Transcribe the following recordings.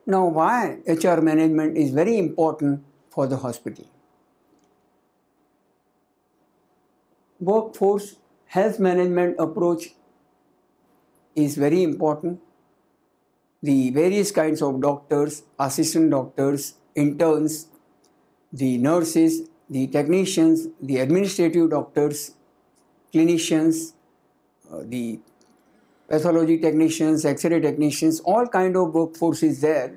Now, why HR management is very important for the hospital? Workforce health management approach is very important. The various kinds of doctors, assistant doctors, interns, the nurses, the technicians, the administrative doctors, clinicians, the pathology technicians, X-ray technicians, all kind of workforce is there.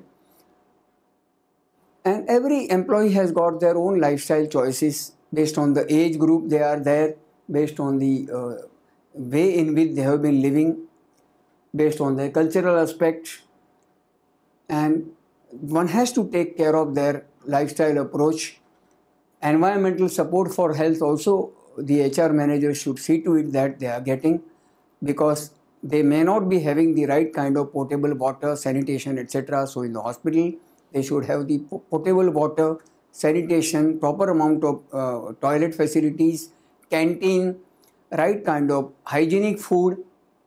And every employee has got their own lifestyle choices based on the age group they are there, based on the way in which they have been living, based on their cultural aspect. And one has to take care of their lifestyle approach. Environmental support for health also, the HR manager should see to it that they are getting, because they may not be having the right kind of potable water, sanitation, etc. So in the hospital, they should have the potable water, sanitation, proper amount of toilet facilities, canteen, right kind of hygienic food.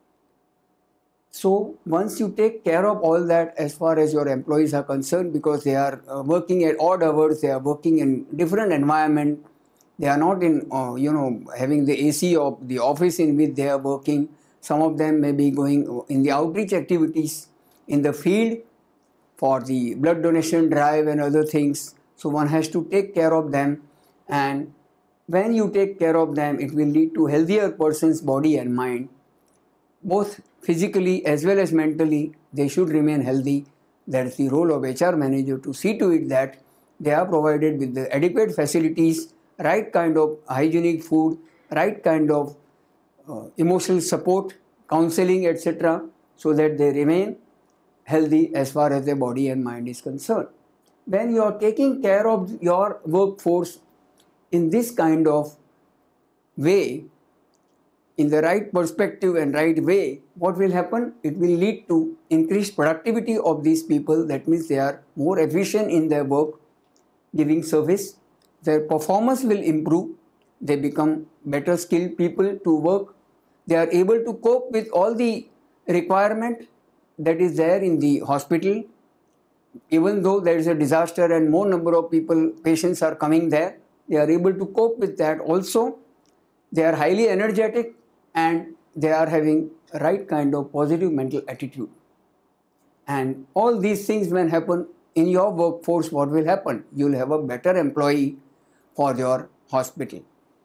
So once you take care of all that as far as your employees are concerned, because they are working at odd hours, they are working in different environment, they are not in having the AC of the office in which they are working. Some of them may be going in the outreach activities in the field for the blood donation drive and other things. So one has to take care of them, and when you take care of them, it will lead to healthier person's body and mind. Both physically as well as mentally, they should remain healthy. That is the role of HR manager, to see to it that they are provided with the adequate facilities, right kind of hygienic food, right kind of emotional support, counseling, etc., so that they remain healthy as far as their body and mind is concerned. When you are taking care of your workforce in this kind of way, in the right perspective and right way, what will happen? It will lead to increased productivity of these people. That means they are more efficient in their work, giving service. Their performance will improve. They become better skilled people to work. They are able to cope with all the requirement that is there in the hospital. Even though there is a disaster and more number of patients are coming there, they are able to cope with that also. They are highly energetic and they are having right kind of positive mental attitude. And all these things when happen in your workforce, what will happen? You will have a better employee for your hospital.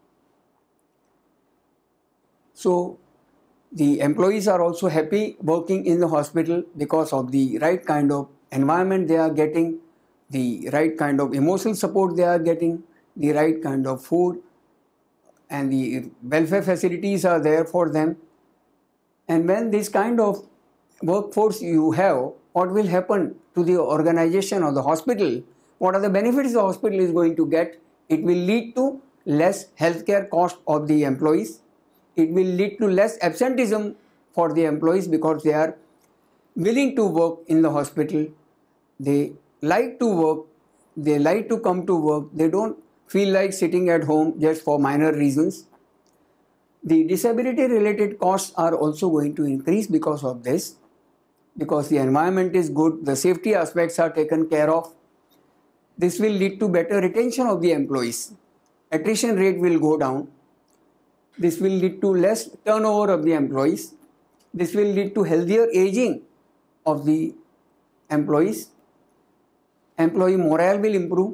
So the employees are also happy working in the hospital because of the right kind of environment they are getting, the right kind of emotional support they are getting, the right kind of food, and the welfare facilities are there for them. And when this kind of workforce you have, what will happen to the organization or the hospital? What are the benefits the hospital is going to get? It will lead to less healthcare cost of the employees. It will lead to less absenteeism for the employees because they are willing to work in the hospital. They like to work. They like to come to work. They don't feel like sitting at home just for minor reasons. The disability related costs are also going to increase because of this, because the environment is good, the safety aspects are taken care of. This will lead to better retention of the employees. Attrition rate will go down. This will lead to less turnover of the employees. This will lead to healthier aging of the employees. Employee morale will improve.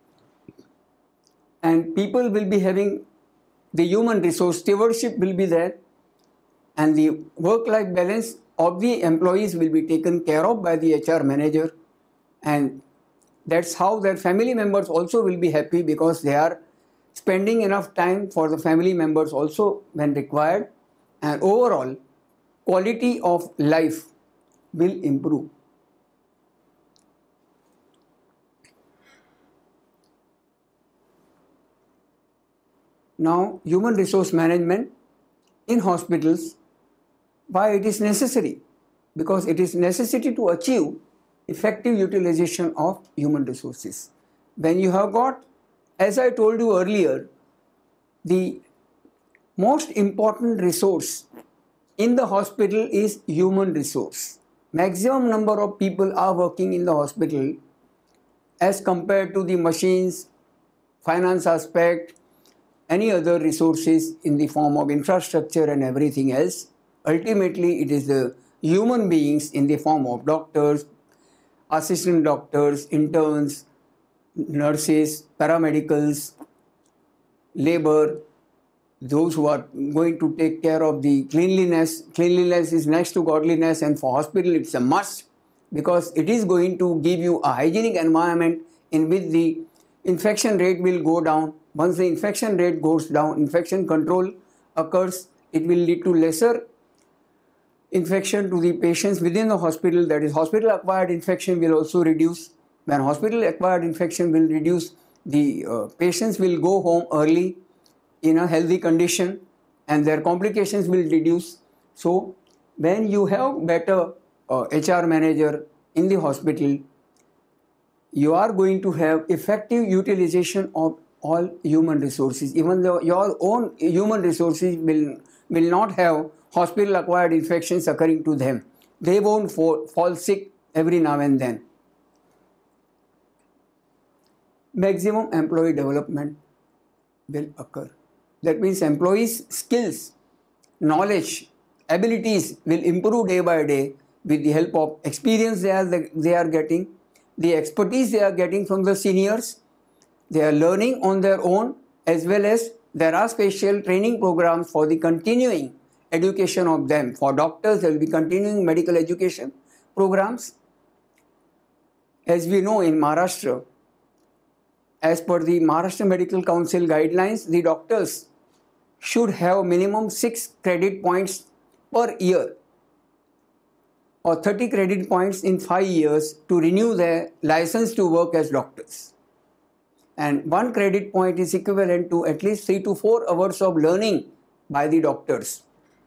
And people will be having the human resource stewardship will be there. And the work-life balance of the employees will be taken care of by the HR manager. And that's how their family members also will be happy, because they are spending enough time for the family members also when required, and overall quality of life will improve. Now, human resource management in hospitals, why it is necessary? Because it is necessity to achieve effective utilization of human resources. When you have got, as I told you earlier, the most important resource in the hospital is human resource. maximum number of people are working in the hospital as compared to the machines, finance aspect, any other resources in the form of infrastructure and everything else. Ultimately, it is the human beings in the form of doctors, assistant doctors, interns, nurses, paramedicals, labor, those who are going to take care of the cleanliness. Cleanliness is next to godliness, and for hospital it's a must, because it is going to give you a hygienic environment in which the infection rate will go down. Once the infection rate goes down, infection control occurs, it will lead to lesser infection to the patients within the hospital. That is, hospital acquired infection will also reduce. When hospital acquired infection will reduce, the patients will go home early in a healthy condition and their complications will reduce. So when you have better HR manager in the hospital, you are going to have effective utilization of all human resources. Even though your own human resources will not have hospital acquired infections occurring to them. They won't fall sick every now and then. Maximum employee development will occur. That means employees' skills, knowledge, abilities will improve day by day with the help of experience they are getting, the expertise they are getting from the seniors. They are learning on their own, as well as there are special training programs for the continuing education of them. For doctors, there will be continuing medical education programs. As we know, in Maharashtra, as per the Maharashtra Medical Council guidelines, the doctors should have minimum 6 credit points per year or 30 credit points in 5 years to renew their license to work as doctors. And 1 credit point is equivalent to at least 3 to 4 hours of learning by the doctors.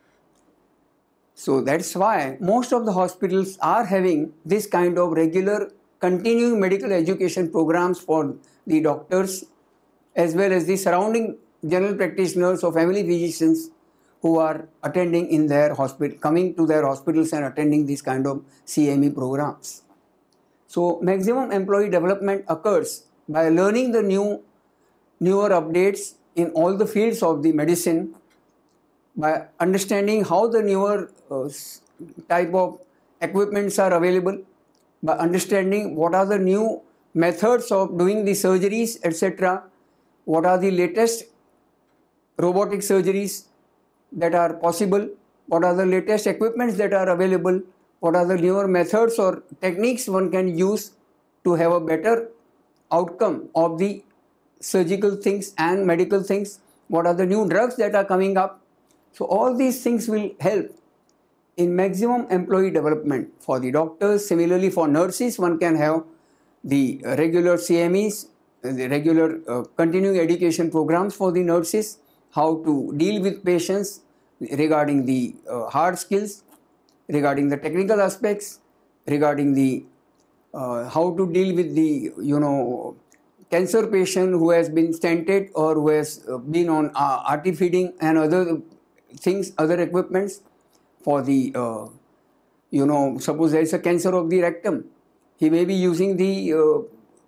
So that's why most of the hospitals are having this kind of regular continuing medical education programs for the doctors, as well as the surrounding general practitioners or family physicians who are attending in their hospital, coming to their hospitals and attending these kind of CME programs. So maximum employee development occurs by learning the newer updates in all the fields of the medicine, by understanding how the newer type of equipments are available, by understanding what are the new methods of doing the surgeries, etc. What are the latest robotic surgeries that are possible? What are the latest equipments that are available? What are the newer methods or techniques one can use to have a better outcome of the surgical things and medical things? What are the new drugs that are coming up? So all these things will help in maximum employee development for the doctors. Similarly, for nurses, one can have the regular CMEs, the regular continuing education programs for the nurses, how to deal with patients regarding the hard skills, regarding the technical aspects, regarding the how to deal with the cancer patient who has been stented or who has been on RT feeding and other things, other equipments for the suppose there is a cancer of the rectum, he may be using the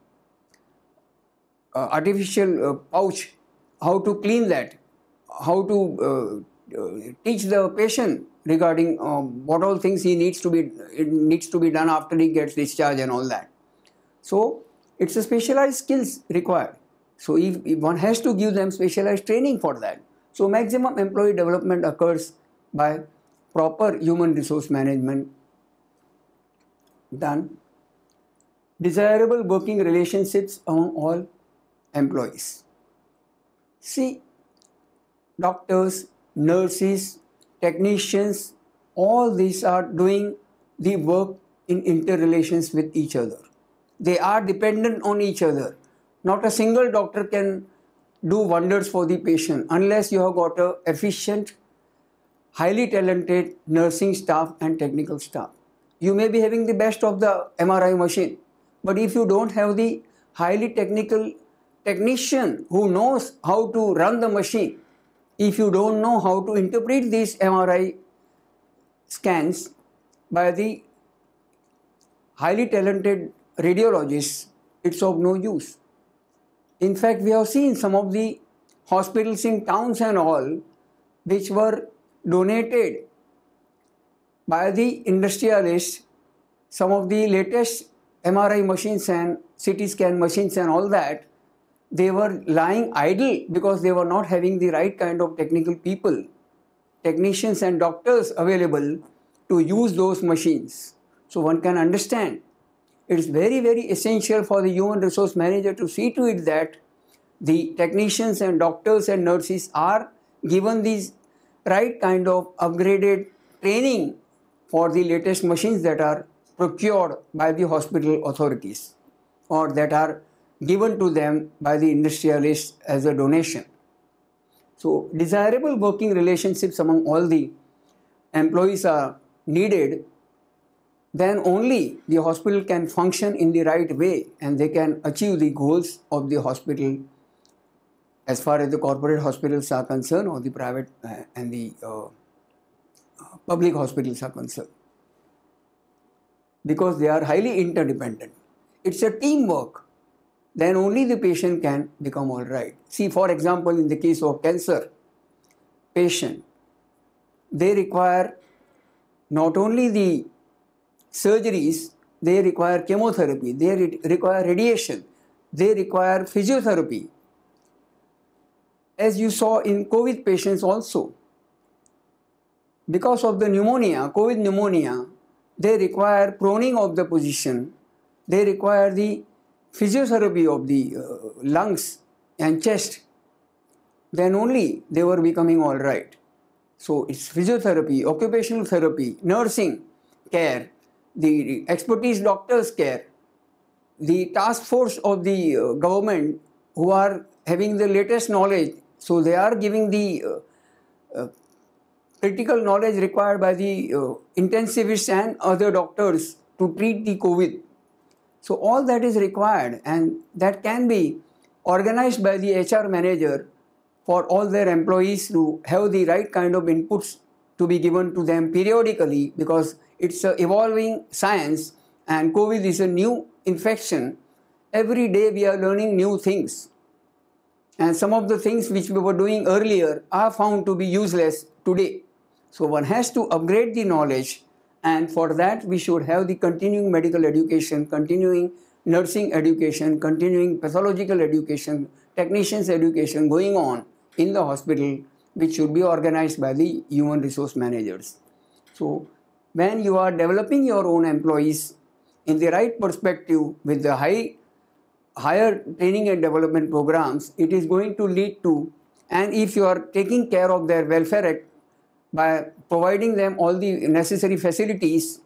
artificial pouch, how to clean that, how to teach the patient regarding what all things it needs to be done after he gets discharged and all that. So it's a specialized skills required. So if one has to give them specialized training for that. So maximum employee development occurs by proper human resource management done. Desirable working relationships among all employees. See, doctors, nurses, technicians, all these are doing the work in interrelations with each other. They are dependent on each other. Not a single doctor can do wonders for the patient unless you have got an efficient, highly talented nursing staff and technical staff. You may be having the best of the MRI machine, but if you don't have the highly technical technician who knows how to run the machine, if you don't know how to interpret these MRI scans by the highly talented radiologists, it's of no use. In fact, we have seen some of the hospitals in towns and all which were donated by the industrialists, some of the latest MRI machines and CT scan machines and all that, they were lying idle because they were not having the right kind of technical people, technicians and doctors available to use those machines. So one can understand it is very, very essential for the human resource manager to see to it that the technicians and doctors and nurses are given these right kind of upgraded training for the latest machines that are procured by the hospital authorities or that are given to them by the industrialists as a donation. So desirable working relationships among all the employees are needed, then only the hospital can function in the right way and they can achieve the goals of the hospital as far as the corporate hospitals are concerned or the private and the public hospitals are concerned. Because they are highly interdependent. It's a teamwork. Then only the patient can become all right. See, for example, in the case of cancer patient, they require not only the surgeries, they require chemotherapy, they require radiation, they require physiotherapy. As you saw in COVID patients also, because of the pneumonia, COVID pneumonia, they require proning of the position, they require the physiotherapy of the lungs and chest, then only they were becoming all right. So it's physiotherapy, occupational therapy, nursing care, the expertise doctors care, the task force of the government who are having the latest knowledge, so they are giving the critical knowledge required by the intensivists and other doctors to treat the COVID. So all that is required and that can be organized by the HR manager for all their employees to have the right kind of inputs to be given to them periodically, because it's an evolving science and COVID is a new infection. Every day we are learning new things. And some of the things which we were doing earlier are found to be useless today. So one has to upgrade the knowledge, and for that we should have the continuing medical education, continuing nursing education, continuing pathological education, technicians education going on in the hospital, which should be organized by the human resource managers. So when you are developing your own employees in the right perspective with the higher training and development programs, it is going to lead to, and if you are taking care of their welfare by providing them all the necessary facilities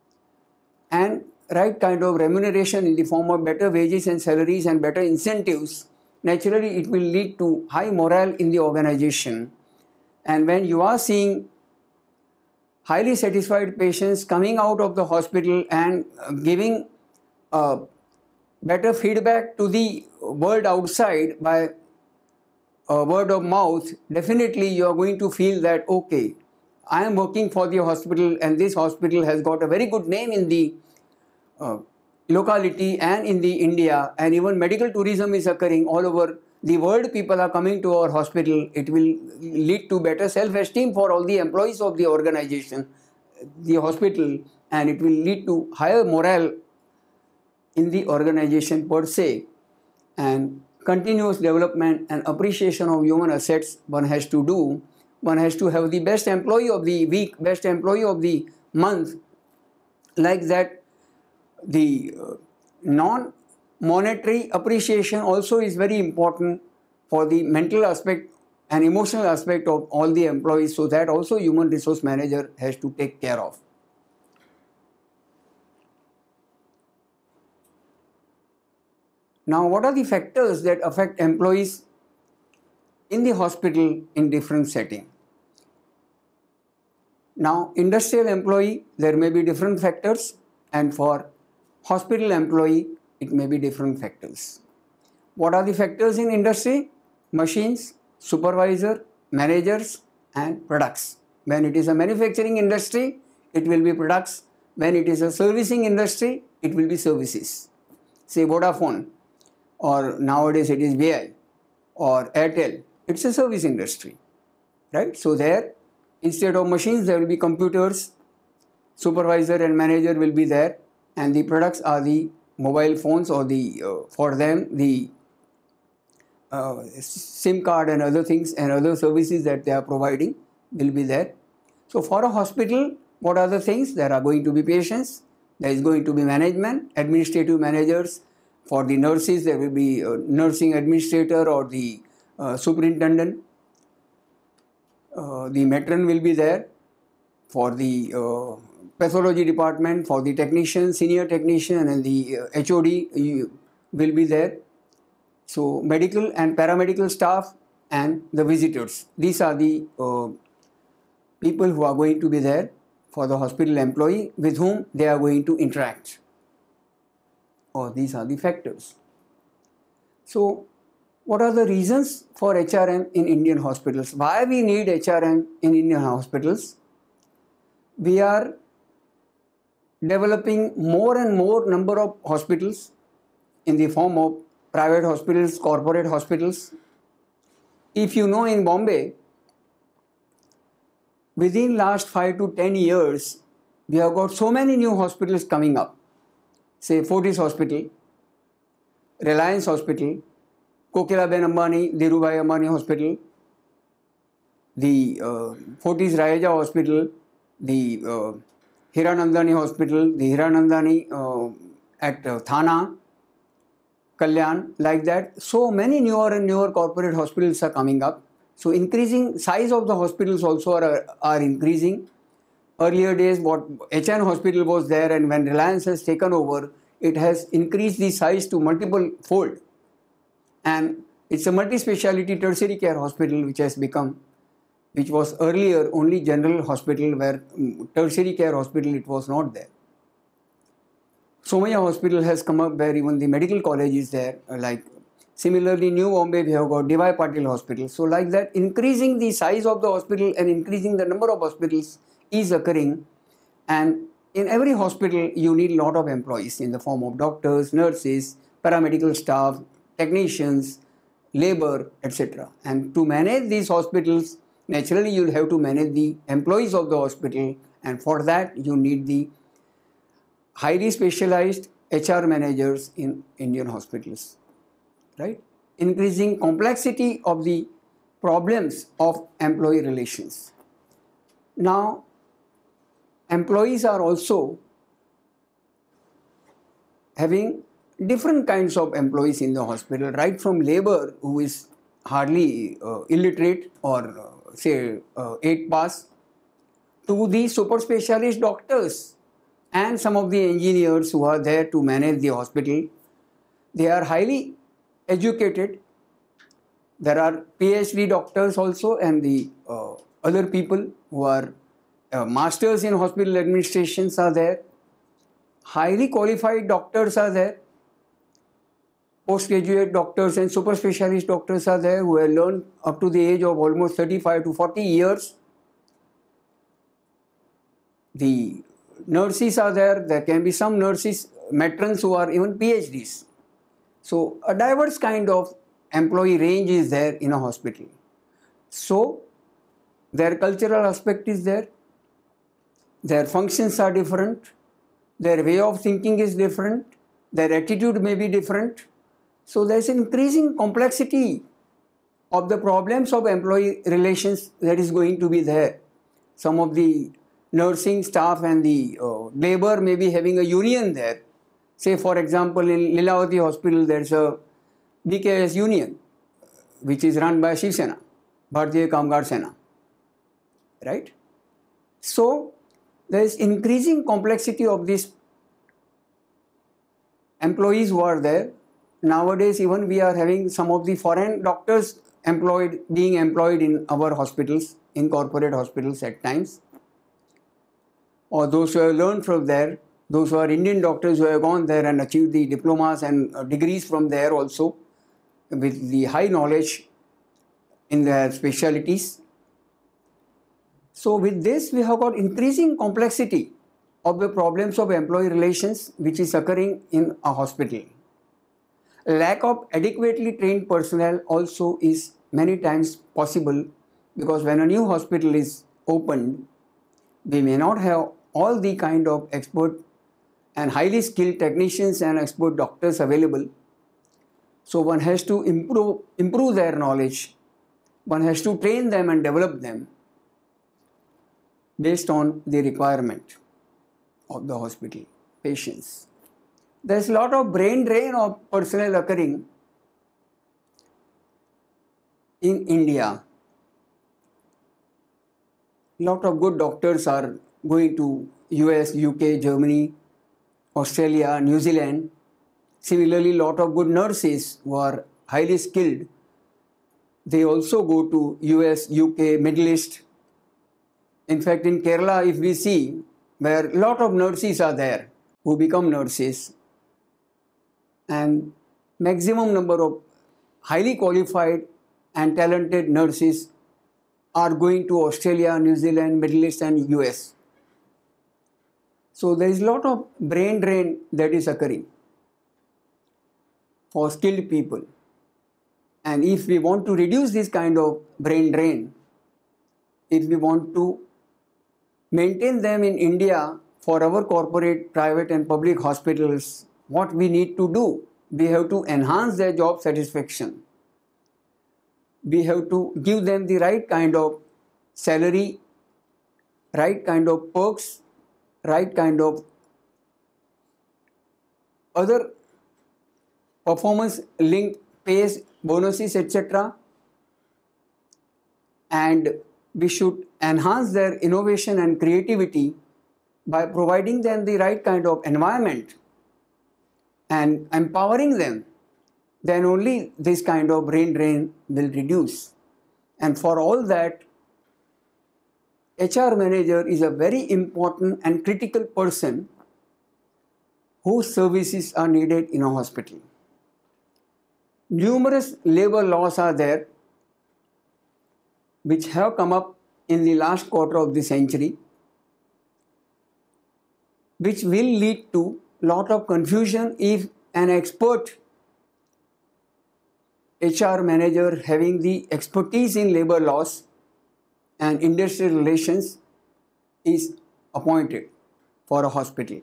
and right kind of remuneration in the form of better wages and salaries and better incentives, naturally it will lead to high morale in the organization. And when you are seeing highly satisfied patients coming out of the hospital and giving better feedback to the world outside by word of mouth, definitely you are going to feel that, okay, I am working for the hospital and this hospital has got a very good name in the locality and in the India, and even medical tourism is occurring all over the world. People are coming to our hospital. It will lead to better self-esteem for all the employees of the organization, the hospital, and it will lead to higher morale in the organization per se. And continuous development and appreciation of human assets one has to do. One has to have the best employee of the week, best employee of the month. Like that, the non-monetary appreciation also is very important for the mental aspect and emotional aspect of all the employees, so that also human resource manager has to take care of. Now, what are the factors that affect employees in the hospital in different settings? Now, industrial employee, there may be different factors, and for hospital employee, it may be different factors. What are the factors in industry? Machines, supervisor, managers, and products. When it is a manufacturing industry, it will be products. When it is a servicing industry, it will be services. Say Vodafone, or nowadays it is VI or Airtel. It's a service industry, right? So there, instead of machines, there will be computers, supervisor and manager will be there, and the products are the mobile phones, or the for them the SIM card and other things and other services that they are providing will be there. So for a hospital, what are the things? There are going to be patients, there is going to be management, administrative managers. For the nurses, there will be a nursing administrator or the superintendent. The matron will be there. For the pathology department, for the technician, senior technician, and the HOD will be there. So medical and paramedical staff and the visitors. These are the people who are going to be there for the hospital employee with whom they are going to interact. Or these are the factors. So what are the reasons for HRM in Indian hospitals? Why we need HRM in Indian hospitals? We are developing more and more number of hospitals in the form of private hospitals, corporate hospitals. If you know, in Bombay, within last 5 to 10 years, we have got so many new hospitals coming up. Say Fortis Hospital, Reliance Hospital, Kokilaben Ambani, Dhirubhai Ambani Hospital, the Fortis Raheja Hospital, the Hiranandani Hospital, the Hiranandani at Thana, Kalyan, like that. So many newer and newer corporate hospitals are coming up. So increasing size of the hospitals also are increasing. Earlier days, what HN Hospital was there, and when Reliance has taken over, it has increased the size to multiple fold. And it's a multi-speciality tertiary care hospital which has become, which was earlier only general hospital, where tertiary care hospital, it was not there. Somaya Hospital has come up where even the medical college is there. Like similarly, New Bombay, we have got D.Y. Patil Hospital. So like that, increasing the size of the hospital and increasing the number of hospitals is occurring. And in every hospital, you need a lot of employees in the form of doctors, nurses, paramedical staff, technicians, labor, etc. And to manage these hospitals, naturally you'll have to manage the employees of the hospital, and for that you need the highly specialized HR managers in Indian hospitals, right? Increasing complexity of the problems of employee relations. Now, employees are also having different kinds of employees in the hospital, right from labor, who is hardly illiterate or say 8 pass, to the super specialist doctors and some of the engineers who are there to manage the hospital. They are highly educated. There are PhD doctors also, and the other people who are masters in hospital administrations are there. Highly qualified doctors are there. Postgraduate doctors and super specialist doctors are there who have learned up to the age of almost 35 to 40 years. The nurses are there. There can be some nurses, matrons who are even PhDs. So a diverse kind of employee range is there in a hospital. So their cultural aspect is there. Their functions are different. Their way of thinking is different. Their attitude may be different. So there is increasing complexity of the problems of employee relations that is going to be there. Some of the nursing staff and the labor may be having a union there. Say for example, in Lilavati Hospital, there is a BKS union which is run by Shiv Sena, Bharatiya Kamgar Sena, right? So there is increasing complexity of these employees who are there. Nowadays, even we are having some of the foreign doctors being employed in our hospitals, in corporate hospitals at times, or those who have learned from there, those who are Indian doctors who have gone there and achieved the diplomas and degrees from there also, with the high knowledge in their specialties. So with this, we have got increasing complexity of the problems of employee relations which is occurring in a hospital. Lack of adequately trained personnel also is many times possible, because when a new hospital is opened, we may not have all the kind of expert and highly skilled technicians and expert doctors available. So one has to improve their knowledge. One has to train them and develop them based on the requirement of the hospital patients. There's a lot of brain drain of personnel occurring in India. Lot of good doctors are going to US, UK, Germany, Australia, New Zealand. Similarly, lot of good nurses who are highly skilled, they also go to US, UK, Middle East. In fact, in Kerala, if we see, where a lot of nurses are there who become nurses, and maximum number of highly qualified and talented nurses are going to Australia, New Zealand, Middle East and US. So there is a lot of brain drain that is occurring for skilled people. And if we want to reduce this kind of brain drain, if we want to maintain them in India for our corporate, private and public hospitals, what we need to do? We have to enhance their job satisfaction. We have to give them the right kind of salary, right kind of perks, right kind of other performance linked pays, bonuses, etc. And we should enhance their innovation and creativity by providing them the right kind of environment and empowering them. Then only this kind of brain drain will reduce. And for all that, HR manager is a very important and critical person whose services are needed in a hospital. Numerous labor laws are there which have come up in the last quarter of the century, which will lead to lot of confusion if an expert HR manager having the expertise in labor laws and industrial relations is appointed for a hospital.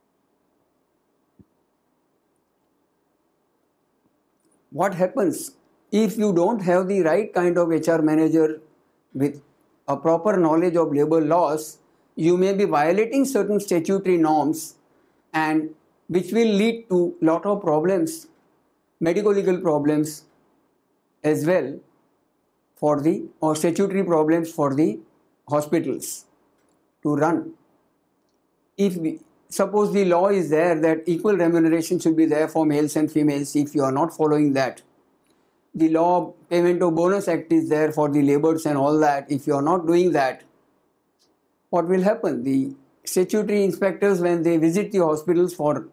What happens if you don't have the right kind of HR manager with a proper knowledge of labor laws? You may be violating certain statutory norms, and which will lead to lot of problems, medical legal problems as well for the, or statutory problems for the hospitals to run. If we suppose the law is there that equal remuneration should be there for males and females, if you are not following that, the law Payment of Bonus Act is there for the laborers and all that, if you are not doing that, what will happen? The statutory inspectors, when they visit the hospitals for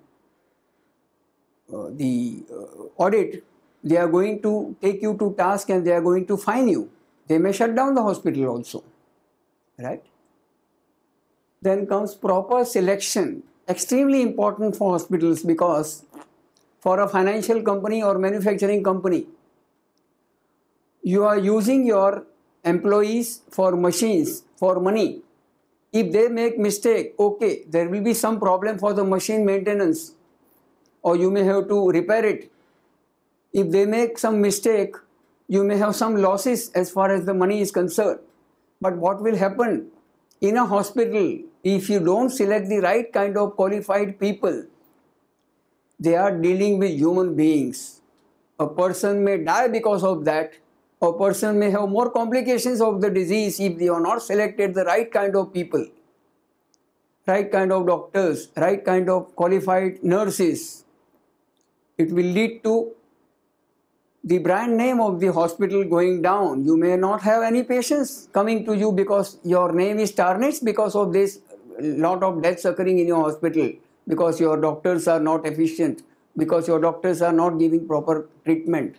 the audit, they are going to take you to task and they are going to fine you. They may shut down the hospital also, right? Then comes proper selection, extremely important for hospitals, because for a financial company or manufacturing company, you are using your employees for machines, for money. If they make mistake, okay, there will be some problem for the machine maintenance, or you may have to repair it. If they make some mistake, you may have some losses as far as the money is concerned. But what will happen in a hospital if you don't select the right kind of qualified people? They are dealing with human beings. A person may die because of that. A person may have more complications of the disease if they are not selected the right kind of people, right kind of doctors, right kind of qualified nurses. It will lead to the brand name of the hospital going down. You may not have any patients coming to you because your name is tarnished because of this lot of deaths occurring in your hospital, because your doctors are not efficient, because your doctors are not giving proper treatment.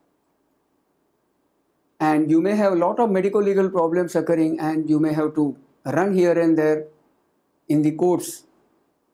And you may have a lot of medical legal problems occurring, and you may have to run here and there in the courts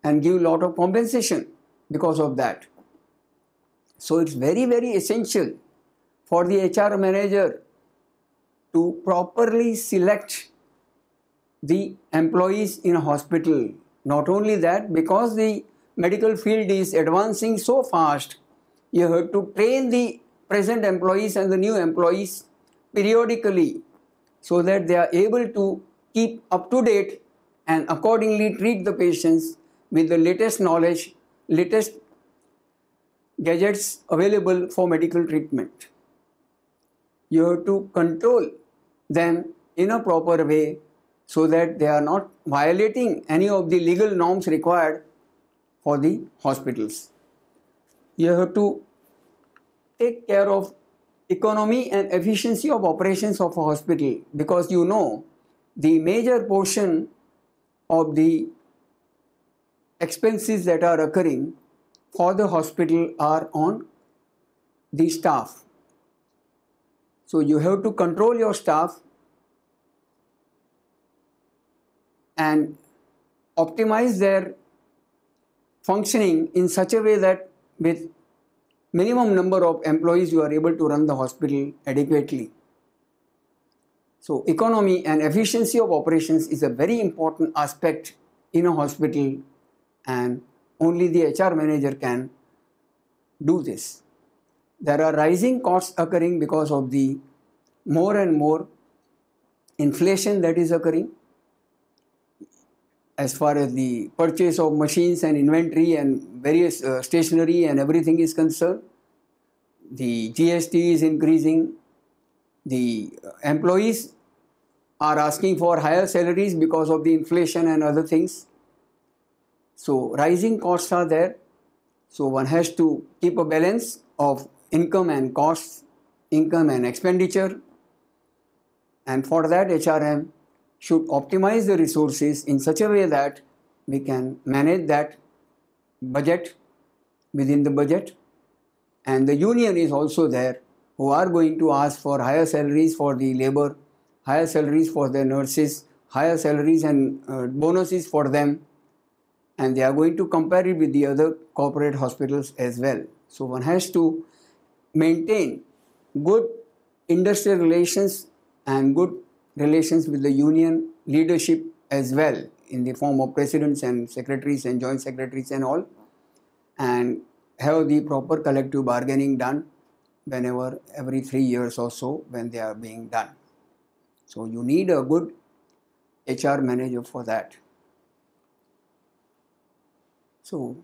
and give a lot of compensation because of that. So it's very, very essential for the HR manager to properly select the employees in a hospital. Not only that, because the medical field is advancing so fast, you have to train the present employees and the new employees periodically so that they are able to keep up to date and accordingly treat the patients with the latest knowledge, latest gadgets available for medical treatment. You have to control them in a proper way so that they are not violating any of the legal norms required for the hospitals. You have to take care of economy and efficiency of operations of a hospital, because you know the major portion of the expenses that are occurring for the hospital are on the staff. So you have to control your staff and optimize their functioning in such a way that with minimum number of employees you are able to run the hospital adequately. So economy and efficiency of operations is a very important aspect in a hospital, and only the HR manager can do this. There are rising costs occurring because of the more and more inflation that is occurring as far as the purchase of machines and inventory and various stationery and everything is concerned. The GST is increasing. The employees are asking for higher salaries because of the inflation and other things. So rising costs are there. So one has to keep a balance of income and costs, income and expenditure. And for that, HRM should optimize the resources in such a way that we can manage that budget within the budget. And the union is also there, who are going to ask for higher salaries for the labor, higher salaries for the nurses, higher salaries and bonuses for them. And they are going to compare it with the other corporate hospitals as well. So one has to maintain good industrial relations and good relations with the union leadership as well, in the form of presidents and secretaries and joint secretaries and all, and have the proper collective bargaining done whenever, every 3 years or so, when they are being done. So you need a good HR manager for that. So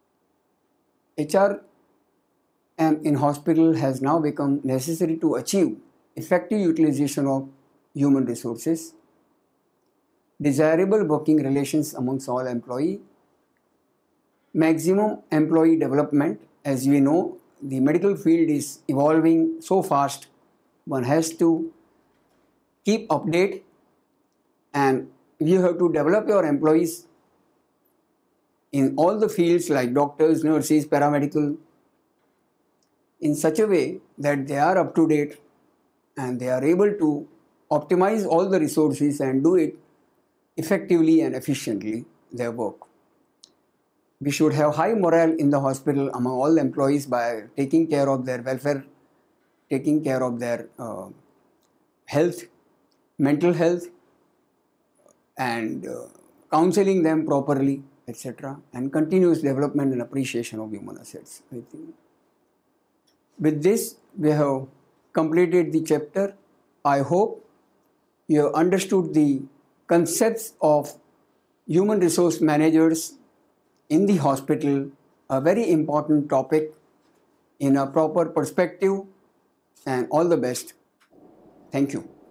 HR in hospital has now become necessary to achieve effective utilization of human resources, desirable working relations amongst all employees, maximum employee development. As we know, the medical field is evolving so fast, one has to keep update, and you have to develop your employees in all the fields like doctors, nurses, paramedical, in such a way that they are up to date and they are able to optimize all the resources and do it effectively and efficiently, their work. We should have high morale in the hospital among all employees by taking care of their welfare, taking care of their health, mental health, and counseling them properly, etc., and continuous development and appreciation of human assets. I think with this, we have completed the chapter. I hope you have understood the concepts of human resource managers in the hospital, a very important topic, in a proper perspective, and all the best. Thank you.